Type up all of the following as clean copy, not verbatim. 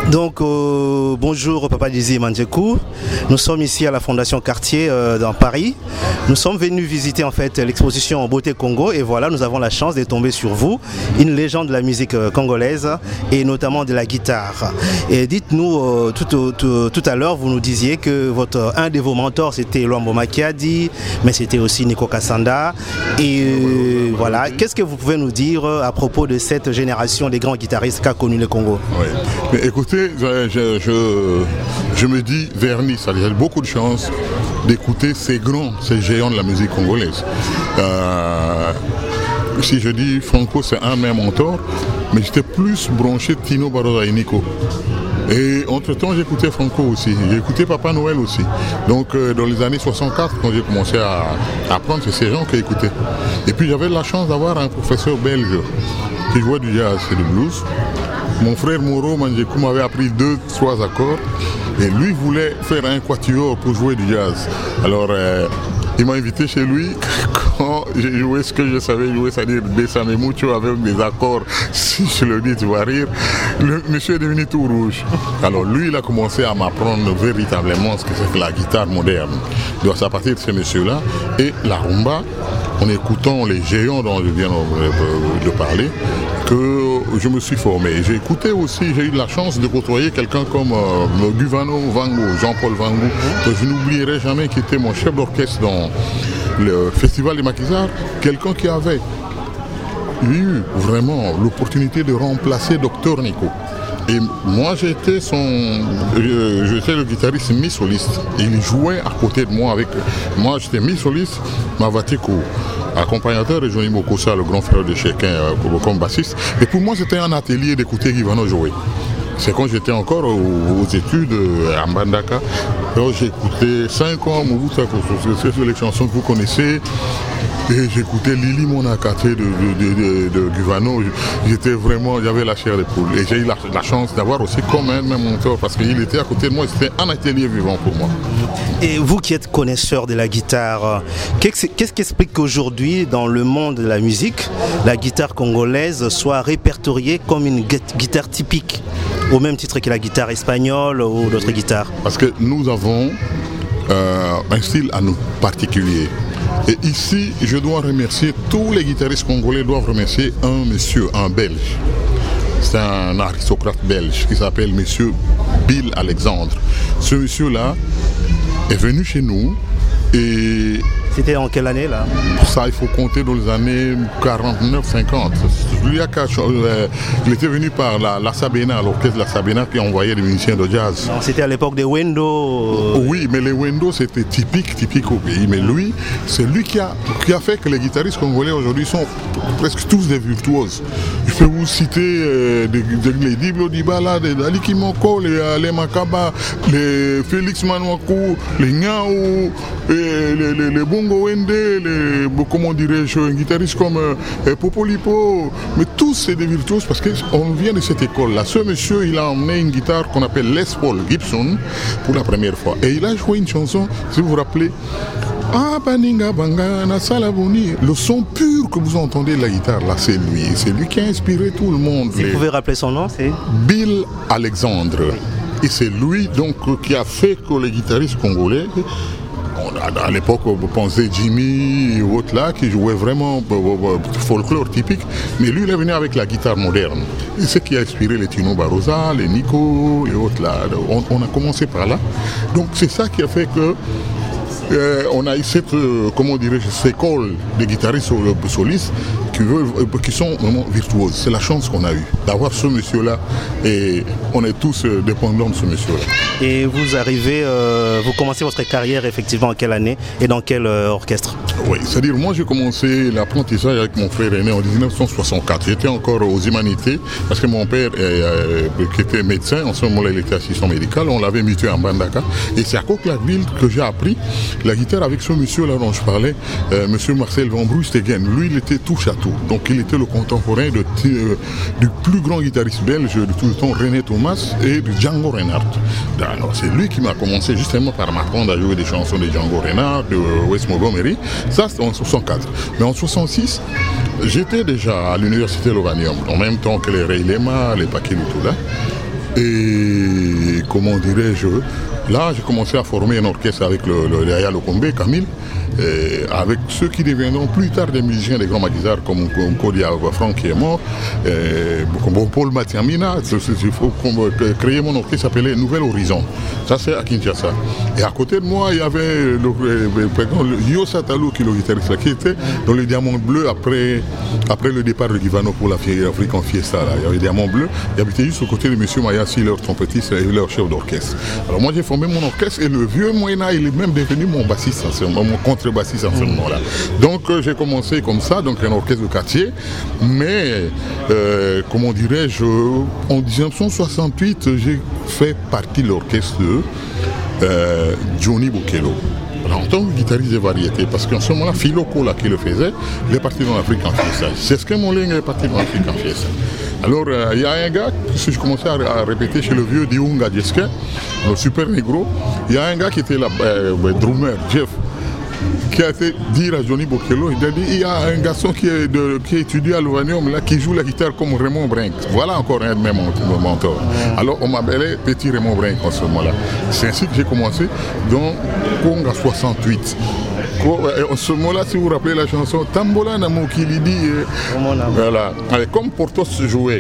Donc bonjour Papa Dizzy Mandjekou. Nous sommes ici à la Fondation Cartier dans Paris. Nous sommes venus visiter en fait l'exposition en Beauté Congo et voilà, nous avons la chance de tomber sur vous, une légende de la musique congolaise et notamment de la guitare. Et dites-nous tout à l'heure, vous nous disiez que un de vos mentors c'était Luambo Makiadi, mais c'était aussi Nico Kassanda. Et voilà, qu'est-ce que vous pouvez nous dire à propos de cette génération des grands guitaristes qu'a connu le Congo? Oui. Mais écoutez, je me dis vernis, ça a beaucoup de chance d'écouter ces géants de la musique congolaise. Si je dis Franco, c'est un de mes mentors, mais j'étais plus branché de Tino Baroda et Nico. Et entre-temps, j'écoutais Franco aussi, j'ai écouté Papa Noël aussi. Donc dans les années 64, quand j'ai commencé à apprendre, c'est ces gens que j'écoutais. Et puis j'avais la chance d'avoir un professeur belge qui jouait du jazz et du blues. Mon frère Moro Mandjekou m'avait appris 2-3 accords et lui voulait faire un quatuor pour jouer du jazz. Alors il m'a invité chez lui quand j'ai joué ce que je savais jouer, c'est-à-dire Besame Mucho avec des accords. Si je le dis, tu vas rire. Le monsieur est devenu tout rouge. Alors lui, il a commencé à m'apprendre véritablement ce que c'est que la guitare moderne. Donc c'est à partir de ce monsieur-là et la rumba, en écoutant les géants dont je viens de parler, que je me suis formé. J'ai écouté aussi, j'ai eu la chance de côtoyer quelqu'un comme Guvano Vango, Jean-Paul Vango, que je n'oublierai jamais, qui était mon chef d'orchestre dans le festival des maquisards, quelqu'un qui avait eu vraiment l'opportunité de remplacer Dr Nico. Et moi j'étais le guitariste mi-soliste. Il jouait à côté de moi avec moi, j'étais mi-soliste, Mavateko, accompagnateur, et Johnny Mokosa, le grand frère de chacun, comme bassiste. Et pour moi c'était un atelier d'écouter Givano jouer. C'est quand j'étais encore aux études à Mbandaka. Alors j'ai écouté 5 ans Mobutu, c'est les chansons que vous connaissez. Et j'écoutais Lili Monakate de Guvano. J'avais la chair de poule. Et j'ai eu la chance d'avoir aussi comme un de mes mentors parce qu'il était à côté de moi, c'était un atelier vivant pour moi. Et vous qui êtes connaisseur de la guitare, qu'est-ce qui explique qu'aujourd'hui, dans le monde de la musique, la guitare congolaise soit répertoriée comme une guitare typique, au même titre que la guitare espagnole ou d'autres guitares? Parce que nous avons un style à nous particulier. Et ici, je dois remercier, tous les guitaristes congolais doivent remercier un monsieur, un Belge. C'est un aristocrate belge qui s'appelle monsieur Bill Alexandre. Ce monsieur-là est venu chez nous et... C'était en quelle année là? Ça, il faut compter dans les années 49-50. Il était venu par la Sabena, l'orchestre de la Sabena qui envoyait des musiciens de jazz. C'était à l'époque des Wendo. Oui, mais les Wendo c'était typique au pays. Mais lui, c'est lui qui a fait que les guitaristes congolais aujourd'hui sont presque tous des virtuoses. Je peux vous citer les Diblo Dibala, les Ali Kimoko, les Makaba, les Félix Manouakou, les Nyao, les Bongo Wende, comment dirais-je, un guitariste comme Popolipo, mais tous c'est des virtuoses parce qu'on vient de cette école-là. Ce monsieur, il a emmené une guitare qu'on appelle Les Paul Gibson pour la première fois. Et il a joué une chanson, si vous vous rappelez, le son pur que vous entendez de la guitare, là, c'est lui. C'est lui qui a inspiré tout le monde. Si vous pouvez rappeler son nom, c'est Bill Alexandre. Et c'est lui donc qui a fait que les guitaristes congolais, à l'époque, on pensait Jimmy et autres là, qui jouaient vraiment folklore typique, mais lui il est venu avec la guitare moderne. Et c'est ce qui a inspiré les Tino Barosa, les Nico et autres là. On a commencé par là. Donc c'est ça qui a fait que on a eu cette, cette école de guitaristes solistes qui sont vraiment virtuoses. C'est la chance qu'on a eue d'avoir ce monsieur-là et on est tous dépendants de ce monsieur-là. Et vous commencez votre carrière effectivement en quelle année et dans quel orchestre? Oui, c'est-à-dire moi j'ai commencé l'apprentissage avec mon frère aîné en 1964. J'étais encore aux humanités parce que mon père qui était médecin, en ce moment-là il était assistant médical, on l'avait mutué en Bandaka. Et c'est à Coquelin-Ville que j'ai appris la guitare avec ce monsieur-là dont je parlais, monsieur Marcel Van Brustegen. Lui il était touche à tout. Donc il était le contemporain du plus grand guitariste belge de tout le temps, René Thomas, et de Django Reinhardt. Alors c'est lui qui m'a commencé justement par m'apprendre à jouer des chansons de Django Reinhardt, de Wes Montgomery. Ça c'était en 64. Mais en 66, j'étais déjà à l'université Lovanium, en même temps que les Ray Lema, les Paquet tout là. Et comment dirais-je, là j'ai commencé à former un orchestre avec le Yaya Lokombe, Camille, avec ceux qui deviendront plus tard des musiciens, des grands maquisards comme Kodia Franck qui est mort, comme Paul Matiamina. Il faut créer mon orchestre s'appelait Nouvel Horizon. Ça c'est à Kinshasa. Et à côté de moi, il y avait le Yo Satalo qui est le guitariste qui était dans le Diamant Bleu après le départ de Givano pour l'African Fiesta. Là. Il y avait Diamant Bleu, il habitait juste aux côtés de M. Mayassi, leur trompettiste et leur chef d'orchestre. Alors moi j'ai formé mon orchestre et le vieux Moïna, il est même devenu mon bassiste, mon contrebassiste en ce moment-là. Donc j'ai commencé comme ça, donc un orchestre de quartier, mais comment dirais-je, en 1968, j'ai fait partie de l'orchestre de Johnny Bokelo. En tant que guitariste de variété, parce qu'en ce moment-là, Philo Kola qui le faisait, il est parti dans l'Afrique en fiesta. C'est ce que Moling est parti dans l'Afrique en fiesta. Alors, il y a un gars, si je commençais à répéter chez le vieux Diunga Djeske, le super négro, il y a un gars qui était là, drummer, Jeff, qui a été dire à Johnny Bokelo, il a dit, il y a un garçon qui étudie à l'Ovanium, là, qui joue la guitare comme Raymond Brink. Voilà encore un de mes mentors. Alors on m'appelait Petit Raymond Brink en ce moment-là. C'est ainsi que j'ai commencé dans Conga 68. En ce moment-là, si vous vous rappelez la chanson Tambola Namokilidi, voilà. Comme Portos jouait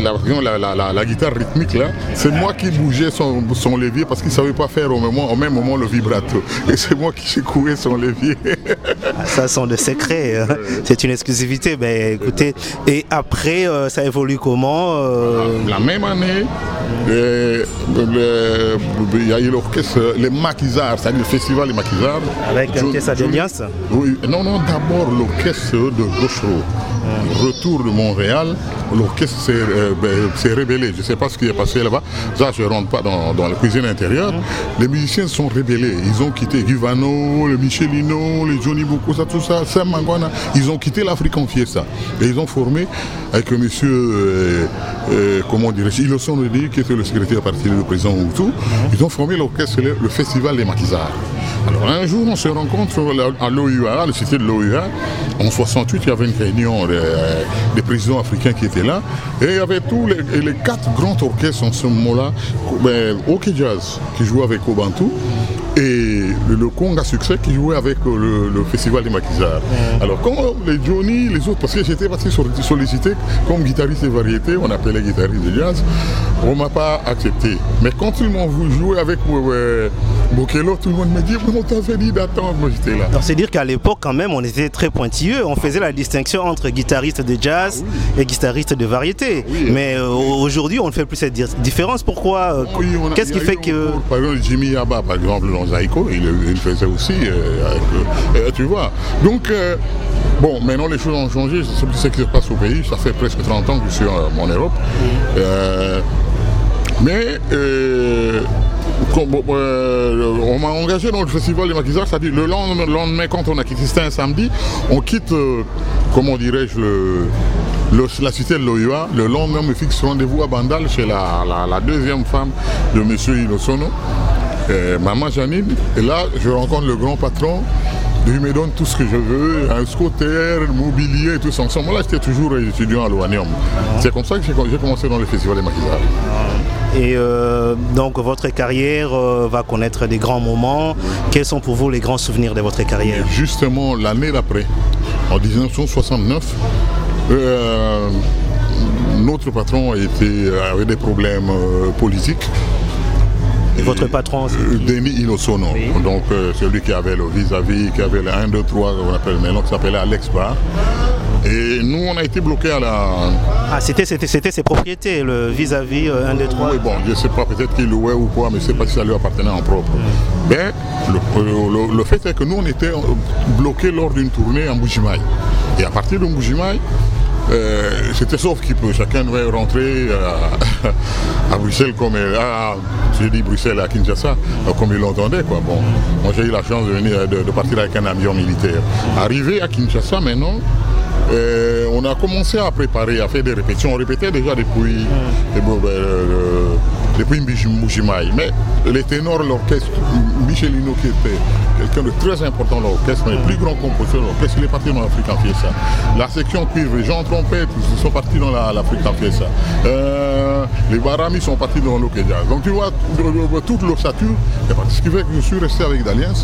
la guitare rythmique là, c'est moi qui bougeais son levier parce qu'il ne savait pas faire au même moment le vibrato. Et c'est moi qui secouais son levier. Ça sont des secrets, c'est une exclusivité. Ben, écoutez, et après, ça évolue comment La même année, il y a eu l'orchestre, les Maquisards, c'est-à-dire le festival des Maquisards. Avec l'orchestre d'Alliance. Oui, non, d'abord l'orchestre de Gauchereau. Retour de Montréal, l'orchestre s'est rébellé. Je ne sais pas ce qui est passé là-bas. Ça, je ne rentre pas dans la cuisine intérieure. Les musiciens sont rébellés. Ils ont quitté Givano, le Michelino, les Johnny Boko, tout ça, Sam Mangwana. Ils ont quitté l'African Fiesta. Et ils ont formé avec monsieur, comment dirais-je, Iloson Redi, qui était le secrétaire parti du président Hutu. Ils ont formé l'orchestre, le Festival des Maquisards. Alors un jour, on se rencontre à l'OUA, le cité de l'OUA. En 68, il y avait une réunion des présidents africains qui étaient là. Et il y avait tous les 4 grands orchestres en ce moment-là. OK Jazz, qui jouait avec Obantou. Et le Conga Succès qui jouait avec le Festival des Maquisards. Alors quand les Johnny, les autres, parce que j'étais parti sollicité comme guitariste de variété, on appelait guitariste de jazz, on ne m'a pas accepté. Mais quand ils m'ont vu jouer avec Bokelo, tout le monde me dit, on t'a fait dit d'attendre, moi j'étais là. Donc c'est dire qu'à l'époque quand même on était très pointilleux, on faisait la distinction entre guitariste de jazz et guitariste de variété. Oui, mais aujourd'hui on ne fait plus cette différence, pourquoi qu'est-ce qui fait que... Par exemple Jimmy Yaba par exemple, Zaïko, il faisait aussi, tu vois. Donc, bon, maintenant les choses ont changé, c'est ce qui se passe au pays, ça fait presque 30 ans que je suis en Europe. Mais on m'a engagé dans le festival des Maquisards, c'est-à-dire le lendemain quand on a quitté, c'était un samedi, on quitte, comment dirais-je, la cité de l'OUA. Le lendemain, on me fixe rendez-vous à Bandal chez la deuxième femme de M. Ilosono. Maman Janine, et là je rencontre le grand patron, il me donne tout ce que je veux, un scooter, mobilier et tout ça. En ce moment-là, j'étais toujours étudiant à l'Ouanium. C'est comme ça que j'ai commencé dans le festival des Maquisards. Et donc votre carrière va connaître des grands moments. Quels sont pour vous les grands souvenirs de votre carrière? Justement, l'année d'après, en 1969, notre patron avait des problèmes politiques. Et votre patron Denis Inosono, oui. Donc celui qui avait le vis-à-vis, qui avait le 1, 2, 3, on appelle maintenant, qui s'appelait Alex Bar. Et nous, on a été bloqués à la... Ah, c'était ses propriétés, le vis-à-vis 1, 2, 3. Oui, bon, je ne sais pas, peut-être qu'il louait ou quoi, mais je ne sais pas si ça lui appartenait en propre. Mais le fait est que nous, on était bloqués lors d'une tournée en Bujimaï. Et à partir de Bujimaï, c'était sauf qu'il peut, chacun devait rentrer à Bruxelles comme j'ai dit Bruxelles à Kinshasa comme il l'entendait quoi. Bon, moi j'ai eu la chance de partir avec un avion militaire. Arrivé à Kinshasa maintenant, on a commencé à préparer, à faire des répétitions. On répétait déjà depuis depuis Mbujimaï. Mais les ténors, l'orchestre, Michelino qui était quelqu'un de très important dans l'orchestre, le plus grand compositeur de l'orchestre, il est parti dans l'Afrique en Fiesta. La section cuivre, les gens trompettes, ils sont partis dans l'Afrique en Fiesta. Les Baramis sont partis dans l'Okédia. Donc tu vois, toute l'ossature, ce qui fait que je suis resté avec d'Alliance.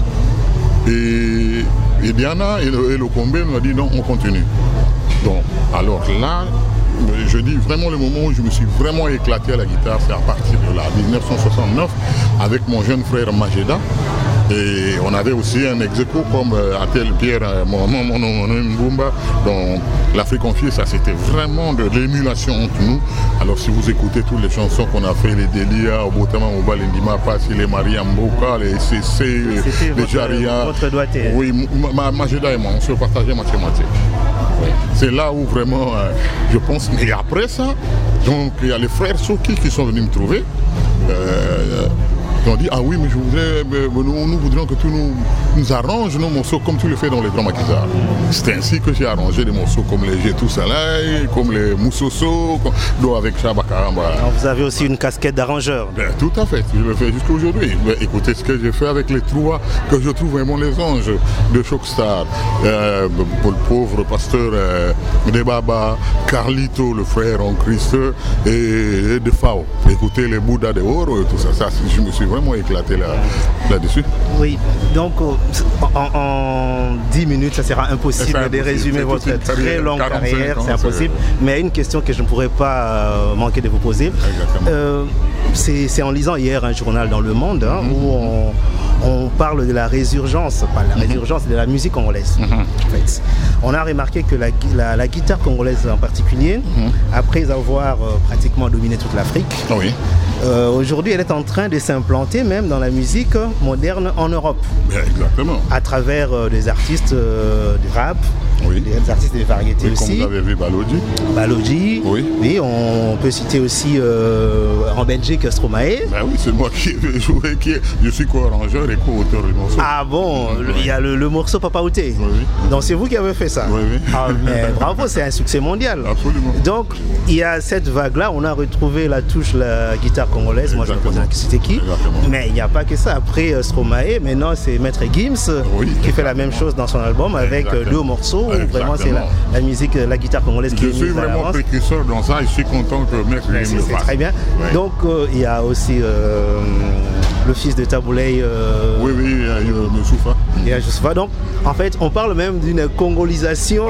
Et Diana et le Combé nous a dit non, on continue. Donc, alors là, je dis vraiment le moment où je me suis vraiment éclaté à la guitare, c'est à partir de là, 1969, avec mon jeune frère Majeda. Et on avait aussi un ex-aequo comme Atel Pierre Mbumba dans l'Afrique en Fiesta, ça c'était vraiment de l'émulation entre nous. Alors si vous écoutez toutes les chansons qu'on a fait, les Delia, Obotama, Mobal, Ndima Passi, les Maria Mboka, les CC, les Jaria. Votre doigté. Oui, Majeda et moi, on se partageait moitié-moitié. Oui. C'est là où vraiment, je pense, mais après ça, donc il y a les frères Soki qui sont venus me trouver. Ils ont dit, ah oui, mais nous voudrions que tu nous arranges nos morceaux comme tu le fais dans les grands maquisards. C'est ainsi que j'ai arrangé des morceaux comme les Jetou Salai, comme les Moussoso, avec Chabakaramba. Vous avez aussi une casquette d'arrangeur. Tout à fait, je le fais jusqu'à aujourd'hui. Écoutez ce que j'ai fait avec les trois que je trouve vraiment les anges de Shockstar. Pour le pauvre pasteur de Baba, Carlito, le frère en Christ, et de Fao. Écoutez les Bouddhas de Oro et tout ça. Je me suis vraiment éclaté là-dessus. Oui, donc en 10 minutes, ça sera impossible de résumer votre très longue carrière, c'est impossible. Mais une question que je ne pourrais pas manquer de vous poser. C'est en lisant hier un journal dans Le Monde où on parle de la résurgence, pas la résurgence de la musique congolaise. En fait. On a remarqué que la guitare congolaise en particulier, après avoir pratiquement dominé toute l'Afrique, aujourd'hui elle est en train de s'implanter même dans la musique moderne en Europe. Exactement. À travers des artistes du rap, des artistes de variété aussi. Comme vous avez vu Balogi. Oui, on peut citer aussi en Belgique Stromae. Ben oui, c'est moi qui ai joué, je suis co-arrangeur et co-auteur du morceau. Ah bon, il y a le morceau Papa Outé. Donc c'est vous qui avez fait ça. Ah, mais bravo, c'est un succès mondial. Absolument. Donc il y a cette vague-là, on a retrouvé la touche, la guitare congolaise. Moi je me posais la question, c'était qui? Mais il n'y a pas que ça. Après Stromae, maintenant c'est Maître Gims qui fait la même chose dans son album avec 2 morceaux. Vraiment c'est la musique, la guitare congolaise qui est mise. Je suis vraiment précurseur dans ça et je suis content que Maître Gims le fasse. C'est très bien. Donc il y a aussi le fils de Taboulay. Youssoufa. Il y a Youssoufa. Donc en fait on parle même d'une congolisation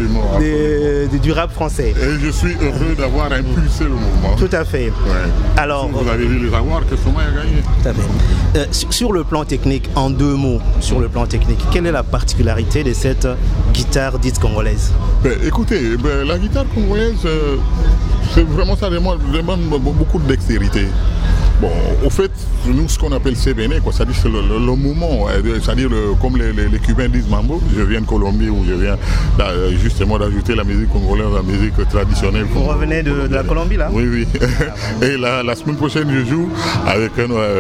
du rap français. Et je suis heureux d'avoir impulsé le mouvement. Tout à fait. Alors, vous avez vu les avoirs que Stromae a gagné. Tout à fait. Sur le plan technique, en 2 mots, sur le plan technique, quelle est la particularité de cette guitare dite congolaise? Écoutez, la guitare congolaise, c'est vraiment ça demande beaucoup de dextérité. Bon, au fait, nous, ce qu'on appelle CBN, c'est-à-dire c'est le mouvement, c'est-à-dire comme les Cubains disent mambo. Je viens de Colombie où je viens justement d'ajouter la musique congolaise, la musique traditionnelle. Vous revenez de la Colombie là? Oui. Et la semaine prochaine, je joue avec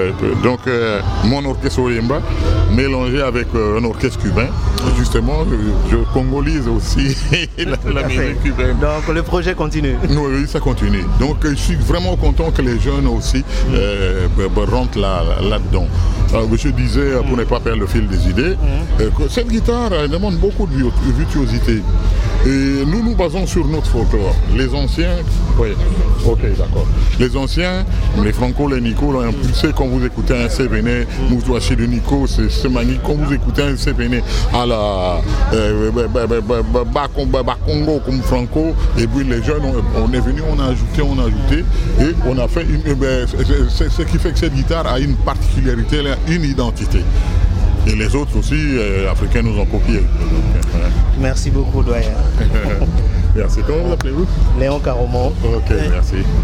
mon orchestre Oyemba mélangé avec un orchestre cubain. Justement, je congolise aussi la musique cubaine. Donc le projet continue. Oui, ça continue. Donc je suis vraiment content que les jeunes aussi rentre là-dedans. Je disais, pour ne pas perdre le fil des idées, que cette guitare demande beaucoup de virtuosité. Et nous basons sur notre folklore. Les anciens, les anciens, les Franco, les Nico l'ont impulsé. Quand vous écoutez un CBN, Moutouachi de Nico, c'est magnifique. Quand vous écoutez un CBN à la Bakongo comme Franco, et puis les jeunes, on est venu, on a ajouté, et on a fait c'est ce qui fait que cette guitare a une particularité, elle a une identité. Et les autres aussi, africains nous ont copié. Merci beaucoup, doyen. Merci. Comment vous appelez-vous? Léon Caromon. Ok, merci.